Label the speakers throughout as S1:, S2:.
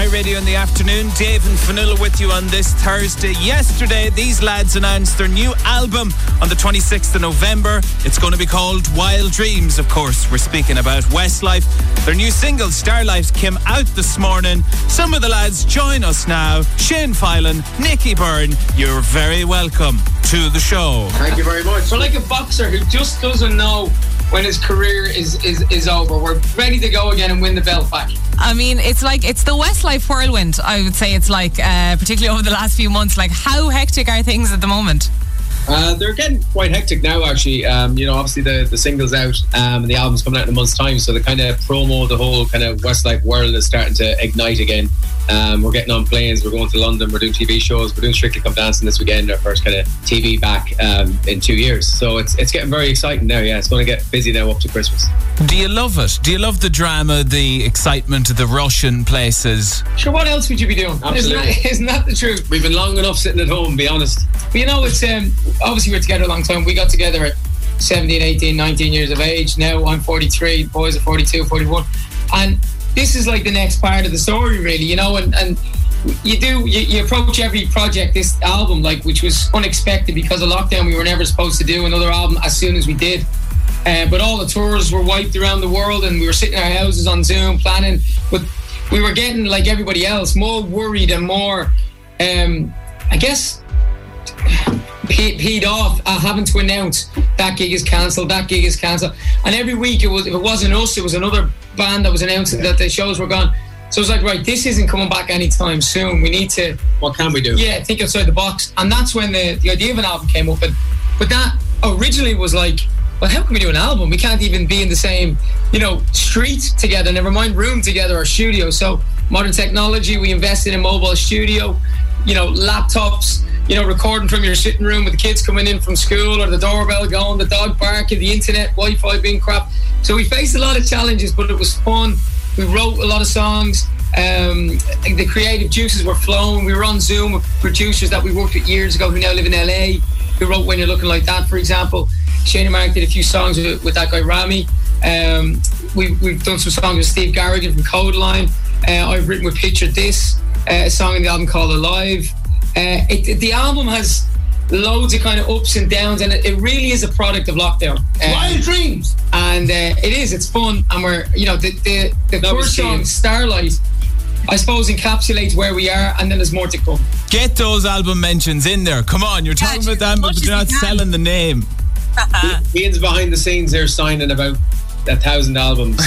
S1: My Radio in the afternoon. Dave and Fanula with you on this Thursday. Yesterday, these lads announced their new album on the 26th of November. It's going to be called Wild Dreams, of course. We're speaking about Westlife. Their new single, Starlight, came out this morning. Some of the lads join us now. Shane Filan, Nicky Byrne, you're very welcome to the show.
S2: Thank you very much.
S3: We're like a boxer who just doesn't know when his career is over. We're ready to go again and win the belt back.
S4: I mean, it's the Westlife whirlwind, I would say. It's like, particularly over the last few months, like how hectic are things at the moment?
S2: They're getting quite hectic now, actually. Obviously the single's out and the album's coming out in a month's time, so the kind of promo, the whole kind of Westlife world is starting to ignite again. We're getting on planes, we're going to London, we're doing TV shows, we're doing Strictly Come Dancing this weekend, our first kind of TV back in 2 years. So it's getting very exciting now, yeah. It's going to get busy now up to Christmas.
S1: Do you love it? Do you love the drama, the excitement, the rush in places?
S3: Sure, what else would you be doing?
S2: Absolutely.
S3: Isn't that the truth?
S2: We've been long enough sitting at home, be honest.
S3: But it's obviously we're together a long time. We got together at 17, 18, 19 years of age. Now I'm 43, the boys are 42, 41. And this is like the next part of the story, really, and you approach every project, this album, which was unexpected because of lockdown. We were never supposed to do another album as soon as we did. But all the tours were wiped around the world and we were sitting in our houses on Zoom planning. But we were getting, like everybody else, more worried and more, I guess, peed off having to announce that gig is cancelled, and every week if it wasn't us, it was another band that was announcing that the shows were gone. So it was like, right, this isn't coming back anytime soon. We need to,
S2: what can we do?
S3: Yeah, think outside the box. And that's when the idea of an album came up. But that originally was like, well, how can we do an album? We can't even be in the same street together, never mind room together or studio. So modern technology, we invested in mobile studio, laptops, recording from your sitting room with the kids coming in from school, or the doorbell going, the dog barking, the internet, Wi-Fi being crap. So we faced a lot of challenges, but it was fun. We wrote a lot of songs. The creative juices were flowing. We were on Zoom with producers that we worked with years ago who now live in LA, who wrote When You're Looking Like That, for example. Shane and Mark did a few songs with that guy Rami. We've done some songs with Steve Garrigan from Codeline. I've written with Picture This, a song in the album called Alive. The album has loads of kind of ups and downs, and it really is a product of lockdown. Wild Dreams!
S4: And
S3: it's fun, and we're, the first song, Starlight, I suppose encapsulates where we are, and then there's more to come.
S1: Get those album mentions in there. Come on, you're talking about them, but you're not selling the name.
S2: Ian's behind the scenes there signing about 1,000 albums.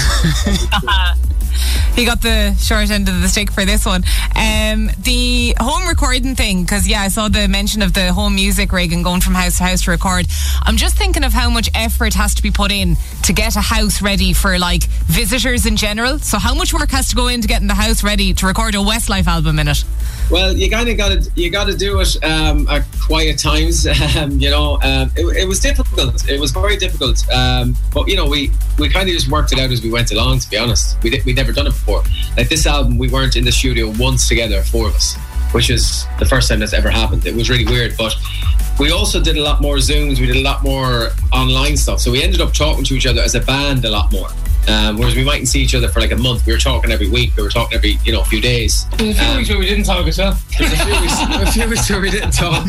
S4: He got the short end of the stick for this one. The home recording thing, because I saw the mention of the home music rig and going from house to house to record. I'm just thinking of how much effort has to be put in to get a house ready for visitors in general. So how much work has to go into getting the house ready to record a Westlife album in it?
S2: Well, you kind of got to do it at quiet times. It was difficult. It was very difficult. But we kind of just worked it out as we went along. To be honest, we'd never done it before. Like this album, we weren't in the studio once together, four of us, which is the first time that's ever happened. It was really weird, but we also did a lot more Zooms. We did a lot more online stuff. So we ended up talking to each other as a band a lot more. Whereas we mightn't see each other for a month. We were talking every week. We were talking every few days.
S3: There's a few weeks where we didn't talk as well.
S2: There's a few weeks where we didn't talk.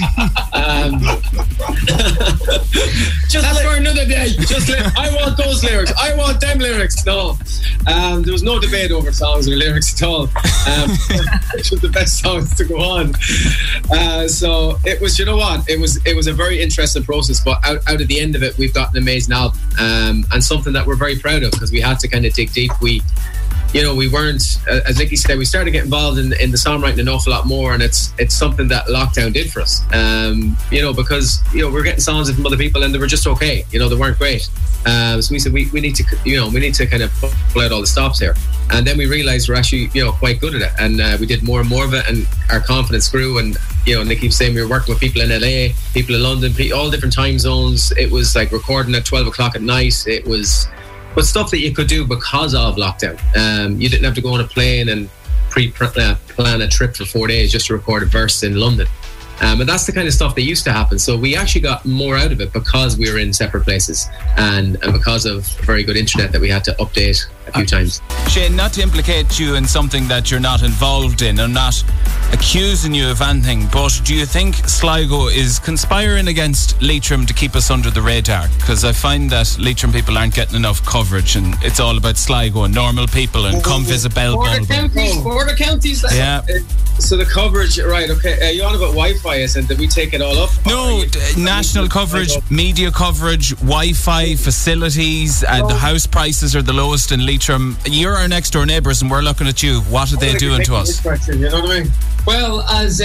S3: That's for another day.
S2: I want those lyrics. I want them lyrics. No, there was no debate over songs or lyrics at all. Which was the best songs to go on. So it was. You know what? It was a very interesting process. But out of the end of it, we've got an amazing album and something that we're very proud of because we had to kind of dig deep. We weren't, as Nicky said, we started to get involved in the songwriting an awful lot more, and it's something that lockdown did for us. Because we're getting songs from other people and they were just okay. They weren't great. So we said we need to kind of pull out all the stops here, and then we realised we're actually quite good at it, and we did more and more of it, and our confidence grew. And Nicky was saying we were working with people in LA, people in London, all different time zones. It was like recording at 12 o'clock at night. It was. But stuff that you could do because of lockdown. You didn't have to go on a plane and plan a trip for 4 days just to record a verse in London. And that's the kind of stuff that used to happen. So we actually got more out of it because we were in separate places and because of very good internet that we had to update a few times.
S1: Shane, not to implicate you in something that you're not involved in, I'm not accusing you of anything, but do you think Sligo is conspiring against Leitrim to keep us under the radar? Because I find that Leitrim people aren't getting enough coverage, and it's all about Sligo and normal people and come visit Belbulb.
S3: Border counties.
S1: Yeah.
S2: So the coverage, right, okay. You on about Wi-Fi, and did we take it all up?
S1: No, national coverage, media coverage, Wi-Fi, facilities, the house prices are the lowest in Leitrim. You're our next door neighbours and we're looking at you. What are they doing to us?
S2: You know what I mean?
S3: Well, as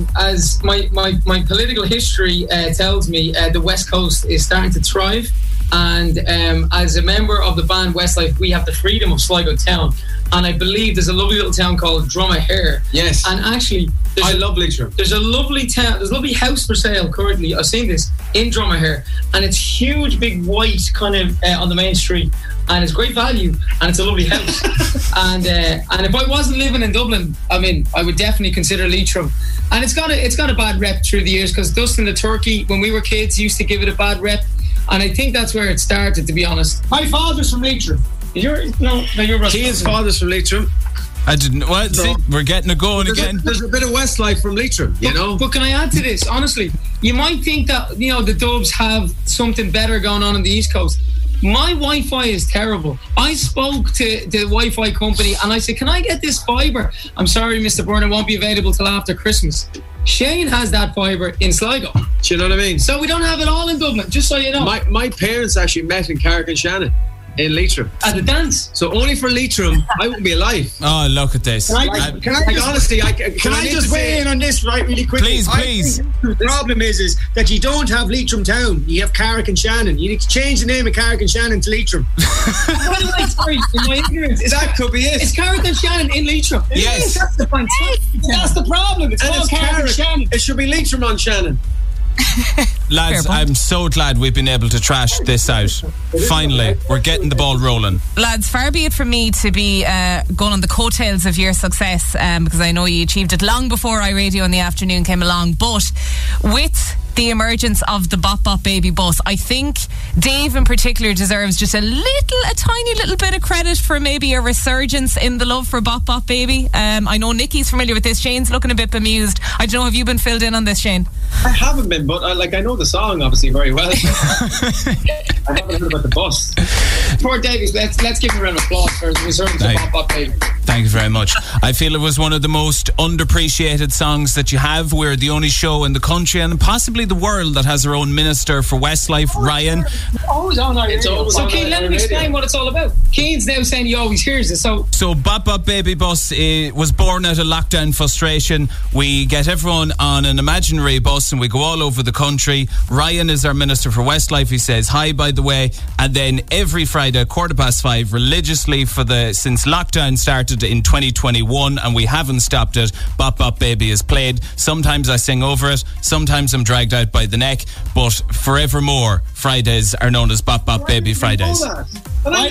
S3: my political history tells me, the West Coast is starting to thrive. And as a member of the band Westlife, we have the freedom of Sligo town. And I believe there's a lovely little town called Dromahair.
S2: Yes.
S3: And actually,
S2: I love Leitrim.
S3: There's a lovely town, there's a lovely house for sale currently. I've seen this in Dromahair. And it's huge, big, white, kind of on the main street. And it's great value. And it's a lovely house. and if I wasn't living in Dublin, I mean, I would definitely consider Leitrim. And it's got a bad rep through the years because Dustin the Turkey, when we were kids, used to give it a bad rep. And I think that's where it started, to be honest.
S5: My father's from Leitrim.
S3: You're
S2: Keane's father's from Leitrim.
S1: I didn't. What? See, we're getting it going again.
S2: There's a bit of Westlife from Leitrim, you know.
S3: But can I add to this? Honestly, you might think that the Dubs have something better going on the East Coast. My Wi-Fi is terrible. I spoke to the Wi-Fi company and I said, "Can I get this fibre?" "I'm sorry, Mr. Byrne, it won't be available till after Christmas." Shane has that fibre in Sligo.
S2: Do you know what I mean?
S3: So we don't have it all in Dublin, just so you know.
S2: My parents actually met in Carrick-on-Shannon in Leitrim.
S3: At the dance.
S2: So only for Leitrim, I wouldn't be alive.
S1: Oh, look at this.
S5: Can I just weigh in on this right really quickly?
S1: Please.
S5: The problem is that you don't have Leitrim town. You have Carrick-on-Shannon. You need to change the name of Carrick-on-Shannon to Leitrim.
S3: Sorry, in my ignorance.
S2: That could be it.
S3: It's Carrick-on-Shannon in Leitrim.
S1: Yes.
S3: That's the point.
S5: That's the problem. It's
S2: And
S5: called
S2: it's
S5: Carrick-on-Shannon.
S2: It should be Leitrim on Shannon.
S1: Lads, I'm so glad we've been able to trash this out. Finally, we're getting the ball rolling.
S4: Lads, far be it from me to be going on the coattails of your success, because I know you achieved it long before iRadio in the afternoon came along. But with the emergence of the Bop Bop Baby bus, I think Dave in particular deserves just a tiny little bit of credit for maybe a resurgence in the love for Bop Bop Baby. I know Nicky's familiar with this. Shane's looking a bit bemused. I don't know, have you been filled in on this, Shane?
S2: I haven't been, but I know the song obviously very well. I haven't heard about the bus.
S3: Poor Davies, let's give him a round of applause for his resurgence of Bop Bop Baby.
S1: Thank you very much. I feel it was one of the most underappreciated songs that you have. We're the only show in the country and possibly the world that has our own minister for Westlife, Ryan.
S3: Always on our radio. So Keane, let him explain what it's all about. Keane's now saying he always hears it. So
S1: Bop Bop Baby Bus was born out of lockdown frustration. We get everyone on an imaginary bus and we go all over the country. Ryan is our minister for Westlife. He says hi, by the way, and then every Friday 5:15 religiously since lockdown started in 2021, and we haven't stopped it. Bop Bop Baby is played. Sometimes I sing over it, sometimes I'm dragged out by the neck, but forevermore Fridays are known as Bop Bop Baby Fridays.
S5: Why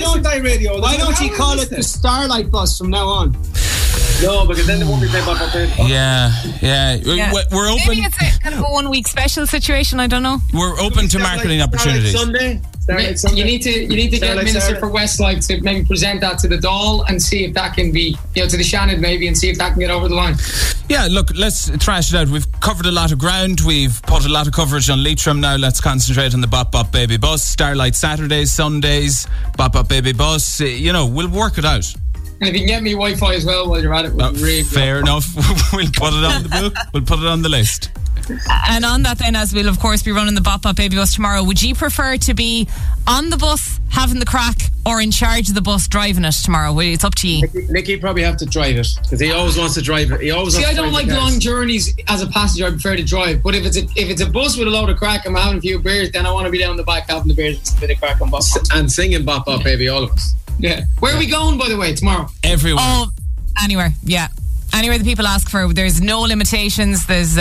S5: don't you call it the Starlight Bus from now on?
S2: No, because then it won't be played Bop Bop Baby.
S1: Yeah. We're open.
S4: Maybe it's a kind of a 1 week special situation, I don't know.
S1: We're open to marketing opportunities.
S2: Sunday.
S3: You need to get a minister for Westlife to maybe present that to the Dáil and see if that can be, to the Shannon maybe, and see if that can get over the line.
S1: Yeah, look, let's thrash it out. We've covered a lot of ground. We've put a lot of coverage on Leitrim. Now let's concentrate on the Bop Bop Baby Bus. Starlight Saturdays, Sundays, Bop Bop Baby Bus. We'll work it out.
S3: And if you can get me Wi-Fi as well while you're at it,
S1: fair enough. We'll put it on the book. We'll put it on the list.
S4: And on that then, as we'll of course be running the Bop Bop Baby Bus tomorrow, would you prefer to be on the bus having the crack or in charge of the bus driving it tomorrow? It's up to you.
S2: Nicky probably have to drive it because he always wants to drive it.
S3: I don't like long journeys as a passenger. I prefer to drive. But if it's a bus with a load of crack, I'm having a few beers, then I want to be down the back having the beers with a bit of crack on Bop Bop.
S2: And singing Bop Bop Baby, all of us.
S3: Yeah. Where are we going, by the way, tomorrow?
S1: Everywhere.
S4: Oh, anywhere. Yeah. Anywhere the people ask for. There's no limitations. There's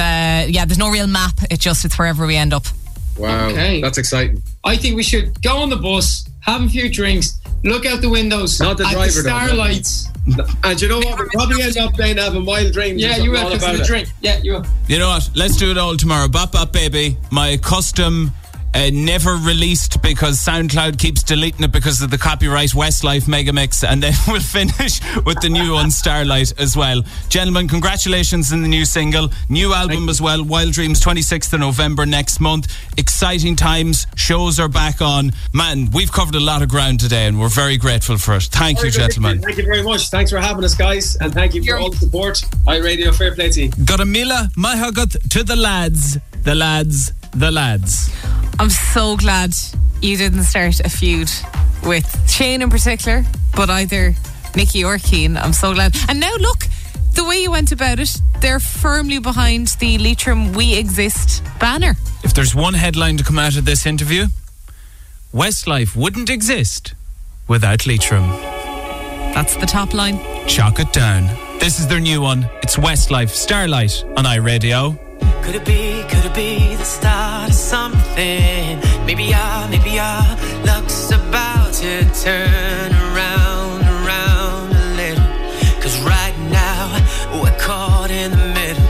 S4: no real map. It's wherever we end up.
S2: Wow, okay. That's exciting.
S3: I think we should go on the bus, have a few drinks, look out the windows
S2: not the
S3: at
S2: driver,
S3: the starlights,
S2: And you know what? We'll probably end up then having Wild Dreams.
S3: Yeah, you will, because of the drink. Yeah, you will.
S1: You know what? Let's do it all tomorrow. Bop Bop Baby, my custom, never released because SoundCloud keeps deleting it because of the copyright Westlife Megamix, and then we'll finish with the new one, Starlight, as well. Gentlemen, congratulations on the new single, new album as well, Wild Dreams, 26th of November next month. Exciting times, shows are back on. Man, we've covered a lot of ground today and we're very grateful for it. Thank you, gentlemen.
S2: Thank you very much. Thanks for having us, guys, and thank you for all the support. iRadio, fair play to you.
S1: Garamila Mahagat to the lads. The lads.
S4: I'm so glad you didn't start a feud with Shane in particular, but either Nicky or Keane. I'm so glad. And now look, the way you went about it, they're firmly behind the Leitrim We Exist banner.
S1: If there's one headline to come out of this interview, Westlife wouldn't exist without Leitrim.
S4: That's the top line.
S1: Chalk it down. This is their new one. It's Westlife, Starlight on iRadio.
S6: Could it be the start of something? Maybe our luck's about to turn around a little. 'Cause right now, we're caught in the middle.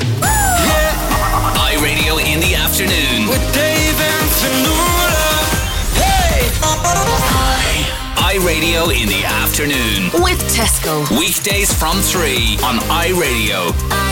S7: Yeah. iRadio in the afternoon.
S6: With Dave and Fanula. Hey!
S7: iRadio in the afternoon.
S8: With Tesco.
S7: Weekdays from 3 on iRadio.